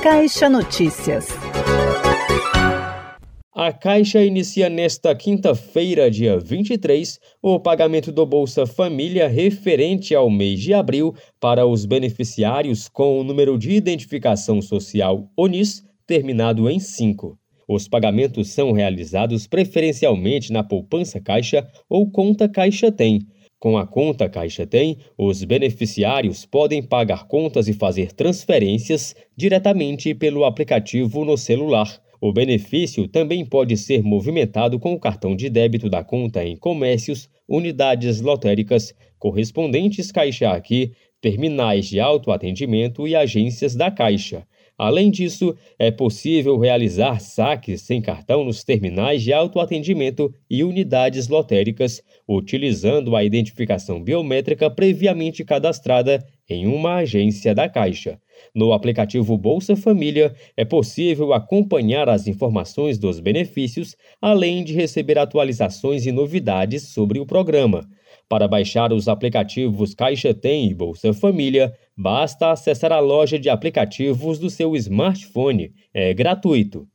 Caixa Notícias. A Caixa inicia nesta quinta-feira, dia 23, o pagamento do Bolsa Família referente ao mês de abril para os beneficiários com o número de identificação social ONIS terminado em 5. Os pagamentos são realizados preferencialmente na poupança Caixa ou conta Caixa Tem. Com a conta Caixa Tem, os beneficiários podem pagar contas e fazer transferências diretamente pelo aplicativo no celular. O benefício também pode ser movimentado com o cartão de débito da conta em comércios, unidades lotéricas, correspondentes Caixa Aqui, terminais de autoatendimento e agências da Caixa. Além disso, é possível realizar saques sem cartão nos terminais de autoatendimento e unidades lotéricas, utilizando a identificação biométrica previamente cadastrada em uma agência da Caixa. No aplicativo Bolsa Família, é possível acompanhar as informações dos benefícios, além de receber atualizações e novidades sobre o programa. Para baixar os aplicativos Caixa Tem e Bolsa Família, basta acessar a loja de aplicativos do seu smartphone. É gratuito.